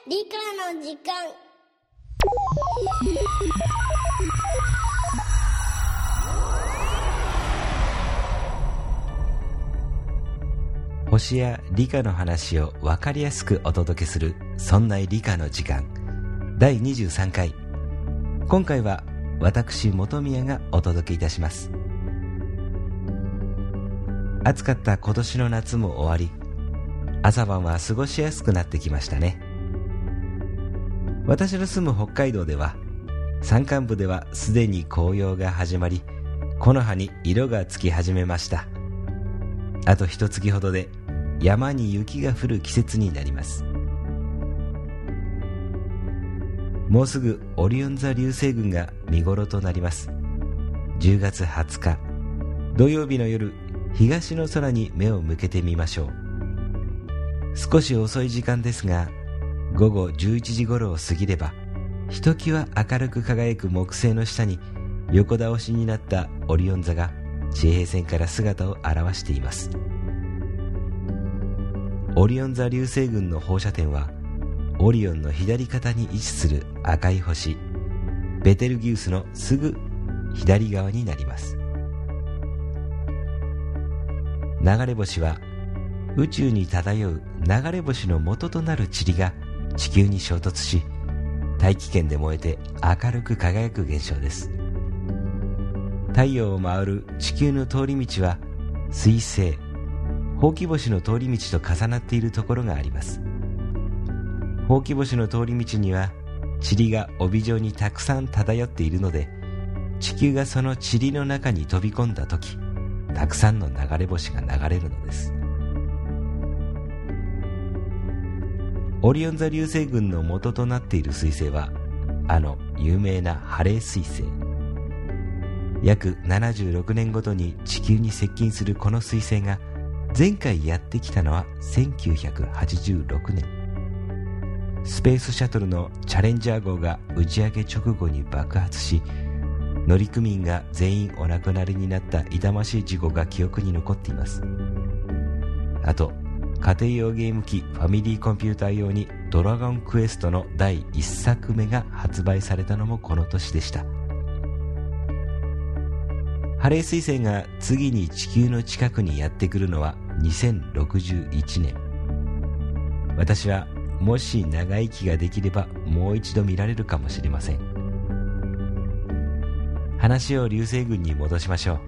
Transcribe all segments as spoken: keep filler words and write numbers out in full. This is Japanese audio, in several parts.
理科の時間。 星や理科の話を分かりやすくお届けする、そんな理科の時間だいにじゅうさんかい。今回は私本宮がお届けいたします。暑かった今年の夏も終わり、朝晩は過ごしやすくなってきましたね。私の住む北海道では山間部ではすでに紅葉が始まり、木の葉に色がつき始めました。あと一月ほどで山に雪が降る季節になります。もうすぐオリオン座流星群が見頃となります。じゅうがつはつか土曜日の夜、東の空に目を向けてみましょう。少し遅い時間ですが、午後じゅういちじ頃を過ぎれば、ひときわ明るく輝く木星の下に横倒しになったオリオン座が地平線から姿を現しています。オリオン座流星群の放射点は、オリオンの左肩に位置する赤い星ベテルギウスのすぐ左側になります。流れ星は宇宙に漂う流れ星の元となる塵が地球に衝突し、大気圏で燃えて明るく輝く現象です。太陽を回る地球の通り道は水星、ほうき星の通り道と重なっているところがあります。ほうき星の通り道には塵が帯状にたくさん漂っているので、地球がその塵の中に飛び込んだとき、たくさんの流れ星が流れるのです。オリオン座流星群の元となっている彗星は、あの有名なハレー彗星。約ななじゅうろくねんごとに地球に接近するこの彗星が、前回やってきたのはせんきゅうひゃくはちじゅうろくねん。スペースシャトルのチャレンジャー号が打ち上げ直後に爆発し、乗組員が全員お亡くなりになった痛ましい事故が記憶に残っています。あと、家庭用ゲーム機ファミリーコンピューター用にドラゴンクエストのだいいっさくめが発売されたのもこの年でした。ハレー彗星が次に地球の近くにやってくるのはにせんろくじゅういちねん。私はもし長生きができればもう一度見られるかもしれません。話を流星群に戻しましょ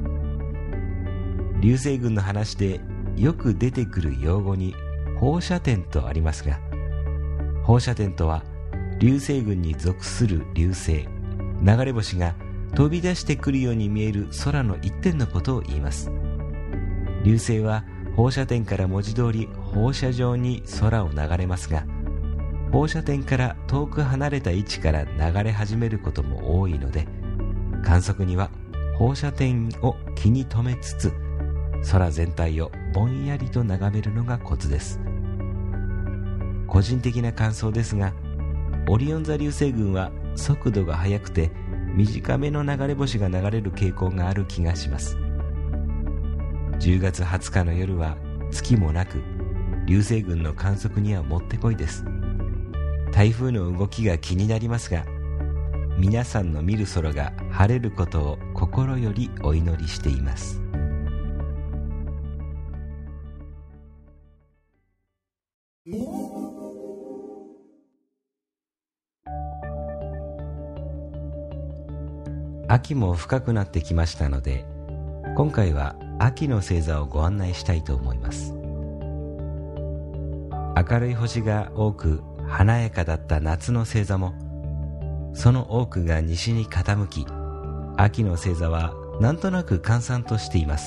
う。流星群の話でよく出てくる用語に放射点とありますが、放射点とは流星群に属する流星、流れ星が飛び出してくるように見える空の一点のことを言います。流星は放射点から文字通り放射状に空を流れますが、放射点から遠く離れた位置から流れ始めることも多いので、観測には放射点を気に留めつつ、空全体をぼんやりと眺めるのがコツです。個人的な感想ですが、オリオン座流星群は速度が速くて短めの流れ星が流れる傾向がある気がします。じゅうがつはつかの夜は月もなく、流星群の観測にはもってこいです。台風の動きが気になりますが、皆さんの見る空が晴れることを心よりお祈りしています。秋も深くなってきましたので、今回は秋の星座をご案内したいと思います。明るい星が多く華やかだった夏の星座も、その多くが西に傾き、秋の星座はなんとなく閑散としています。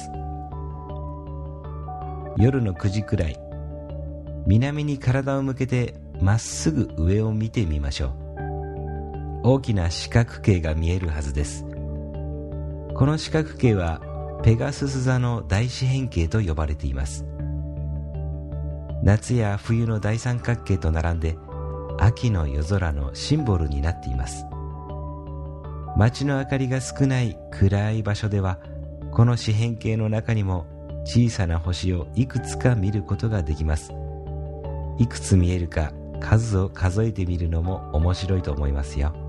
夜のくじくらい、南に体を向けてまっすぐ上を見てみましょう。大きな四角形が見えるはずです。この四角形はペガスス座の大四辺形と呼ばれています。夏や冬の大三角形と並んで秋の夜空のシンボルになっています。街の明かりが少ない暗い場所では、この四辺形の中にも小さな星をいくつか見ることができます。いくつ見えるか数を数えてみるのも面白いと思いますよ。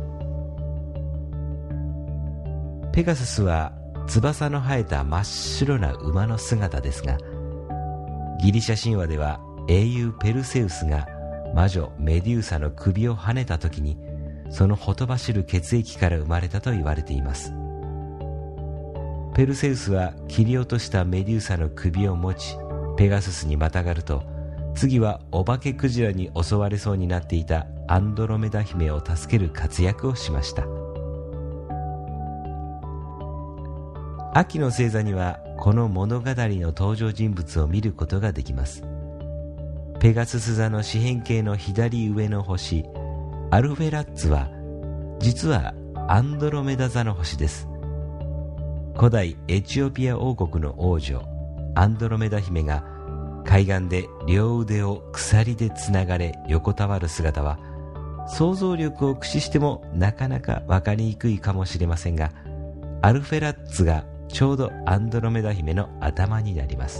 ペガサスは翼の生えた真っ白な馬の姿ですが、ギリシャ神話では英雄ペルセウスが魔女メデューサの首をはねた時に、そのほとばしる血液から生まれたと言われています。ペルセウスは切り落としたメデューサの首を持ち、ペガススにまたがると、次はお化けクジラに襲われそうになっていたアンドロメダ姫を助ける活躍をしました。秋の星座にはこの物語の登場人物を見ることができます。ペガスス座の四辺形の左上の星アルフェラッツは実はアンドロメダ座の星です。古代エチオピア王国の王女アンドロメダ姫が海岸で両腕を鎖でつながれ横たわる姿は、想像力を駆使してもなかなか分かりにくいかもしれませんが、アルフェラッツがちょうどアンドロメダ姫の頭になります。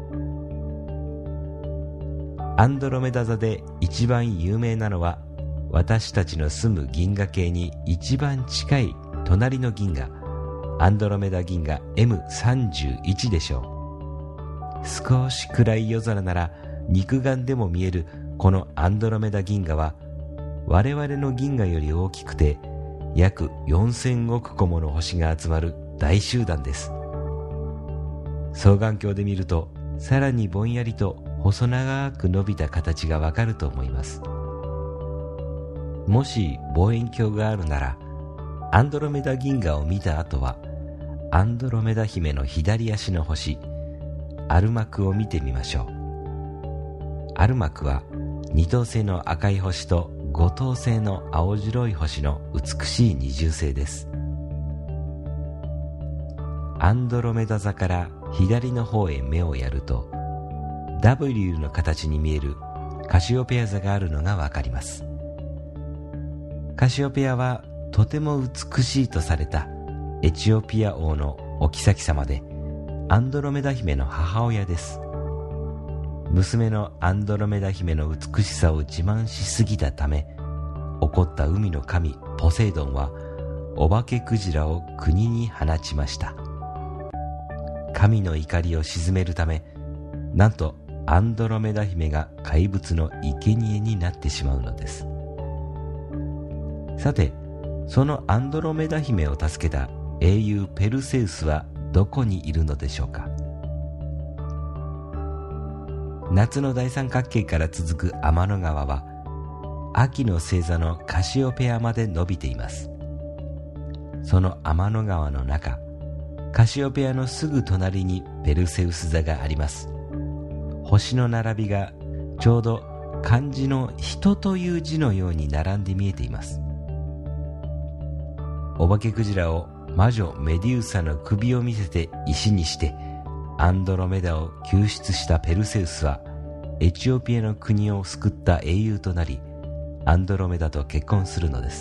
アンドロメダ座で一番有名なのは、私たちの住む銀河系に一番近い隣の銀河、アンドロメダ銀河 エムさんじゅういち でしょう。少し暗い夜空なら肉眼でも見えるこのアンドロメダ銀河は、我々の銀河より大きくて約よんせんおく個もの星が集まる大集団です。双眼鏡で見るとさらにぼんやりと細長く伸びた形がわかると思います。もし望遠鏡があるなら、アンドロメダ銀河を見た後はアンドロメダ姫の左足の星アルマクを見てみましょう。アルマクは二等星の赤い星と五等星の青白い星の美しい二重星です。アンドロメダ座から左の方へ目をやると ダブリュー の形に見えるカシオペア座があるのがわかります。カシオペアはとても美しいとされたエチオピア王のお妃様で、アンドロメダ姫の母親です。娘のアンドロメダ姫の美しさを自慢しすぎたため、怒った海の神ポセイドンはお化けクジラを国に放ちました。神の怒りを鎮めるため、なんとアンドロメダ姫が怪物の生贄になってしまうのです。さて、そのアンドロメダ姫を助けた英雄ペルセウスはどこにいるのでしょうか。夏の大三角形から続く天の川は秋の星座のカシオペアまで伸びています。その天の川の中、カシオペアのすぐ隣にペルセウス座があります。星の並びがちょうど漢字の人という字のように並んで見えています。お化けクジラを魔女メデューサの首を見せて石にしてアンドロメダを救出したペルセウスは、エチオピアの国を救った英雄となり、アンドロメダと結婚するのです。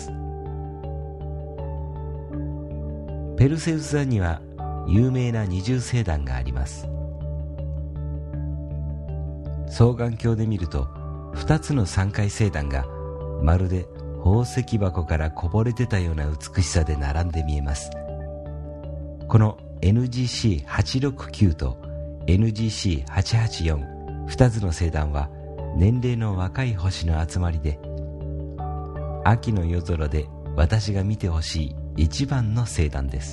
ペルセウス座には有名な二重星団があります。双眼鏡で見ると二つの三階星団がまるで宝石箱からこぼれ出たような美しさで並んで見えます。この エヌジーシーはちろくきゅう と エヌジーシーはちはちよん 二つの星団は年齢の若い星の集まりで、秋の夜空で私が見てほしい一番の星団です。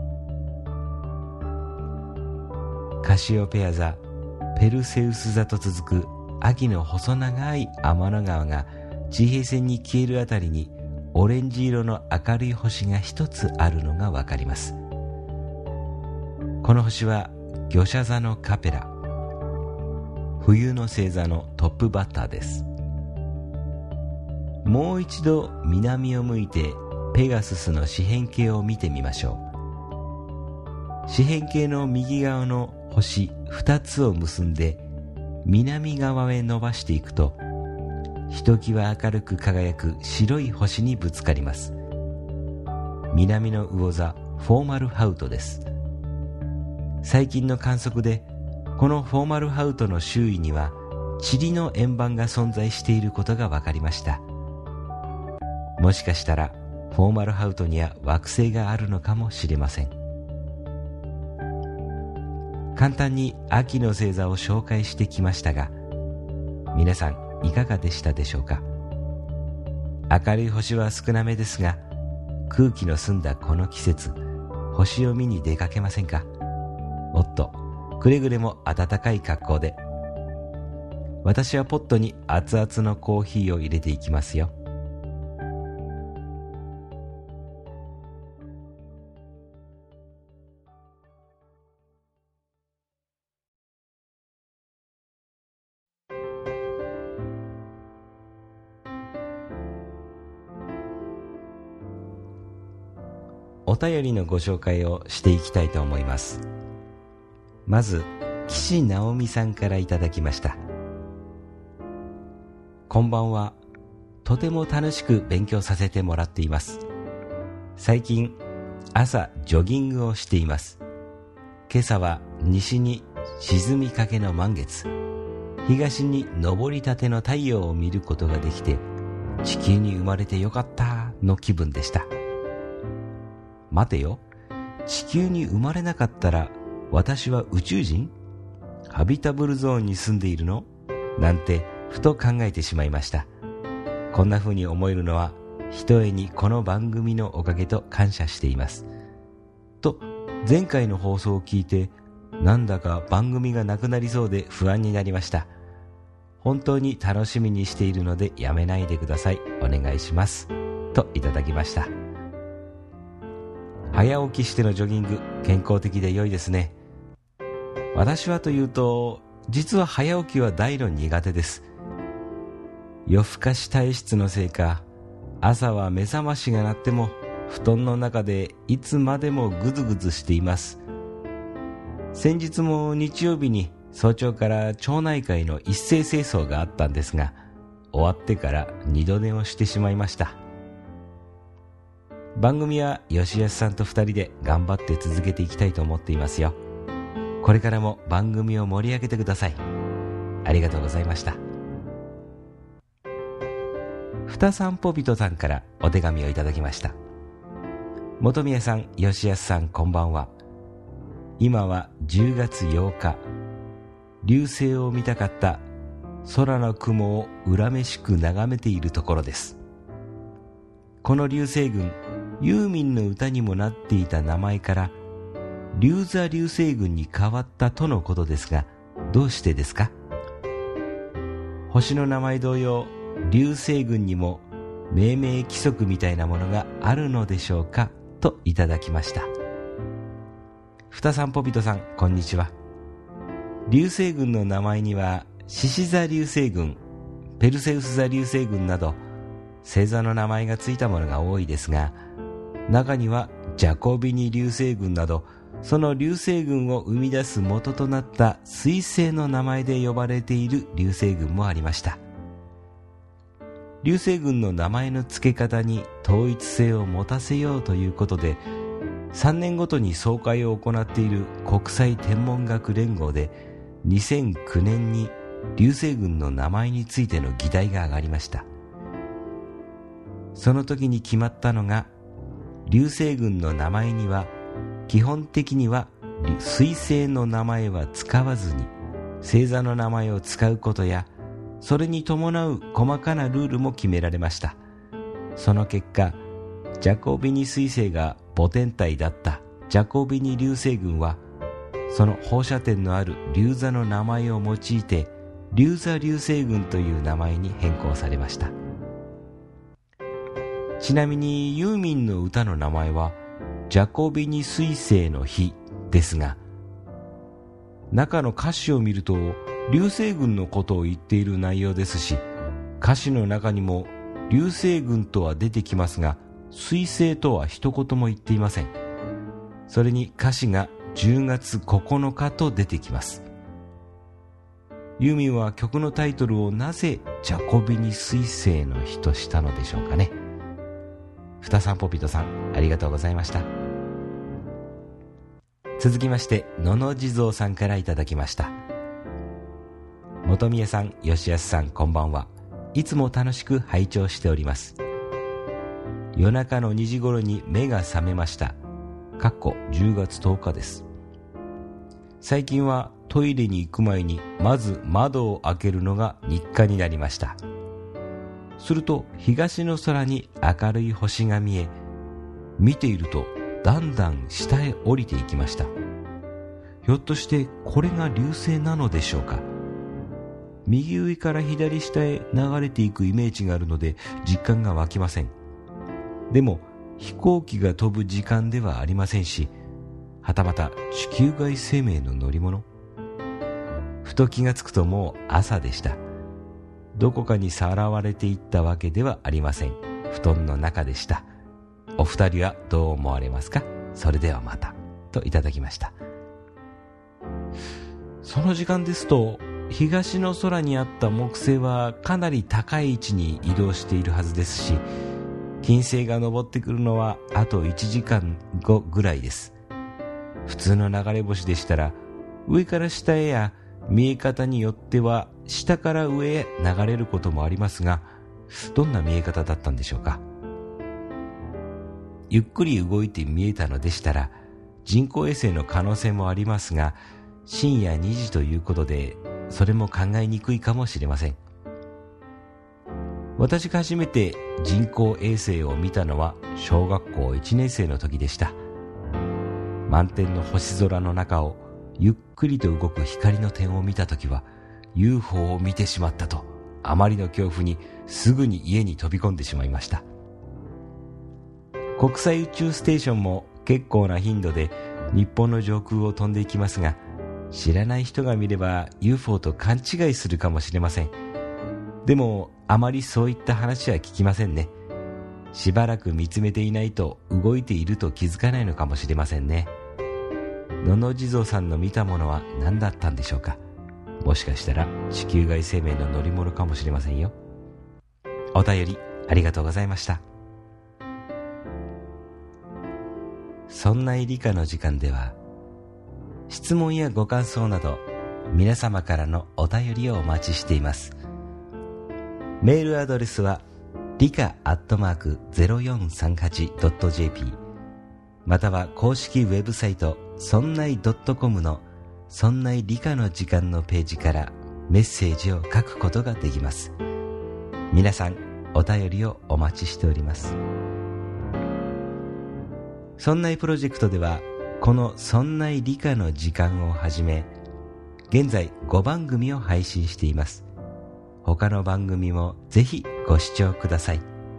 カシオペア座、ペルセウス座と続く秋の細長い天の川が地平線に消えるあたりにオレンジ色の明るい星が一つあるのがわかります。この星は魚舎座のカペラ、冬の星座のトップバッターです。もう一度南を向いてペガススの四辺形を見てみましょう。四辺形の右側の星二つを結んで南側へ伸ばしていくと、ひときわ明るく輝く白い星にぶつかります。南の魚座フォーマルハウトです。最近の観測でこのフォーマルハウトの周囲には塵の円盤が存在していることが分かりました。もしかしたらフォーマルハウトには惑星があるのかもしれません。簡単に秋の星座を紹介してきましたが、皆さんいかがでしたでしょうか。明るい星は少なめですが、空気の澄んだこの季節、星を見に出かけませんか。おっと、くれぐれも暖かい格好で。私はポットに熱々のコーヒーを入れていきますよ。お便りのご紹介をしていきたいと思います。まず岸直美さんからいただきました。こんばんは。とても楽しく勉強させてもらっています。最近朝ジョギングをしています。今朝は西に沈みかけの満月、東に昇りたての太陽を見ることができて、地球に生まれてよかったの気分でした。待てよ、地球に生まれなかったら私は宇宙人？ハビタブルゾーンに住んでいるの？なんてふと考えてしまいました。こんな風に思えるのはひとえにこの番組のおかげと感謝しています。と前回の放送を聞いて、なんだか番組がなくなりそうで不安になりました。本当に楽しみにしているのでやめないでください。お願いします。といただきました。早起きしてのジョギング、健康的で良いですね。私はというと、実は早起きは大の苦手です。夜更かし体質のせいか、朝は目覚ましが鳴っても布団の中でいつまでもぐずぐずしています。先日も日曜日に早朝から町内会の一斉清掃があったんですが、終わってから二度寝をしてしまいました。番組は吉安さんと二人で頑張って続けていきたいと思っていますよ。これからも番組を盛り上げてください。ありがとうございました。ふたさんぽびとさんからお手紙をいただきました。本宮さん、吉安さん、こんばんは。今はじゅうがつようか、流星を見たかった空の雲を恨めしく眺めているところです。この流星群、ユーミンの歌にもなっていた名前から龍座流星群に変わったとのことですが、どうしてですか？星の名前同様、流星群にも命名規則みたいなものがあるのでしょうか、といただきました。ふたさんぽびとさん、こんにちは。流星群の名前には獅子座流星群、ペルセウス座流星群など星座の名前がついたものが多いですが、中にはジャコビニ流星群など、その流星群を生み出す元となった彗星の名前で呼ばれている流星群もありました。流星群の名前の付け方に統一性を持たせようということで、さんねんごとに総会を行っている国際天文学連合でにせんきゅうねんに流星群の名前についての議題が上がりました。その時に決まったのが、流星群の名前には基本的には彗星の名前は使わずに星座の名前を使うことや、それに伴う細かなルールも決められました。その結果、ジャコビニ彗星が母天体だったジャコビニ流星群は、その放射点のある龍座の名前を用いて龍座流星群という名前に変更されました。ちなみにユーミンの歌の名前はジャコビニ彗星の日ですが、中の歌詞を見ると流星群のことを言っている内容ですし、歌詞の中にも流星群とは出てきますが、彗星とは一言も言っていません。それに歌詞がじゅうがつここのかと出てきます。ユーミンは曲のタイトルをなぜジャコビニ彗星の日としたのでしょうかね。ふたさんぽびとさん、ありがとうございました。続きまして、のの地蔵さんからいただきました。 本宮さん、吉安さん、こんばんは。いつも楽しく拝聴しております。夜中のにじ頃に目が覚めました。かっこじゅうがつとおかです。最近はトイレに行く前にまず窓を開けるのが日課になりました。すると東の空に明るい星が見え、見ているとだんだん下へ降りていきました。ひょっとしてこれが流星なのでしょうか。右上から左下へ流れていくイメージがあるので実感が湧きません。でも飛行機が飛ぶ時間ではありませんし、はたまた地球外生命の乗り物。ふと気がつくともう朝でした。どこかにさらわれていったわけではありません。布団の中でした。お二人はどう思われますか。それではまた、といただきました。その時間ですと東の空にあった木星はかなり高い位置に移動しているはずですし、金星が昇ってくるのはあといちじかんごぐらいです。普通の流れ星でしたら上から下へや見え方によっては下から上へ流れることもありますが、どんな見え方だったんでしょうか。ゆっくり動いて見えたのでしたら人工衛星の可能性もありますが、深夜にじということでそれも考えにくいかもしれません。私が初めて人工衛星を見たのは小学校いちねん生の時でした。満天の星空の中をゆっくりと動く光の点を見た時は ユーフォー を見てしまったと、あまりの恐怖にすぐに家に飛び込んでしまいました。国際宇宙ステーションも結構な頻度で日本の上空を飛んでいきますが、知らない人が見れば ユーフォー と勘違いするかもしれません。でもあまりそういった話は聞きませんね。しばらく見つめていないと動いていると気づかないのかもしれませんね。のの地蔵さんの見たものは何だったんでしょうか。もしかしたら地球外生命の乗り物かもしれませんよ。お便りありがとうございました。そんな理科の時間では、質問やご感想など皆様からのお便りをお待ちしています。メールアドレスは理科アットマーク ゼロよんさんはちドットジェーピー、 または公式ウェブサイトそんない .com のそんない理科の時間のページからメッセージを書くことができます。皆さんお便りをお待ちしております。そんないプロジェクトではこのそんない理科の時間をはじめ現在ごばんぐみを配信しています。他の番組もぜひご視聴ください。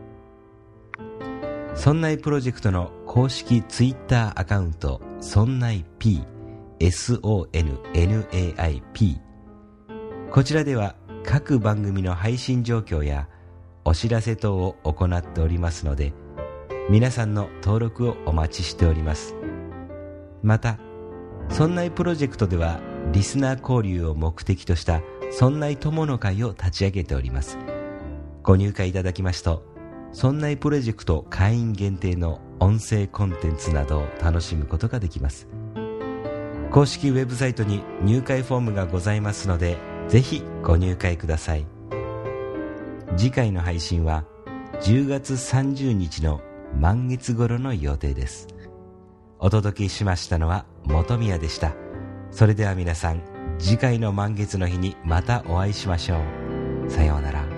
そんないプロジェクトの公式ツイッターアカウントそんない P、 エスオーエヌエヌエーアイピー、 こちらでは各番組の配信状況やお知らせ等を行っておりますので、皆さんの登録をお待ちしております。またそんないプロジェクトではリスナー交流を目的としたそんない友の会を立ち上げております。ご入会いただきますと、そんないプロジェクト会員限定の音声コンテンツなどを楽しむことができます。公式ウェブサイトに入会フォームがございますので、ぜひご入会ください。次回の配信はじゅうがつさんじゅうにちの満月頃の予定です。お届けしましたのは本宮でした。それでは皆さん、次回の満月の日にまたお会いしましょう。さようなら。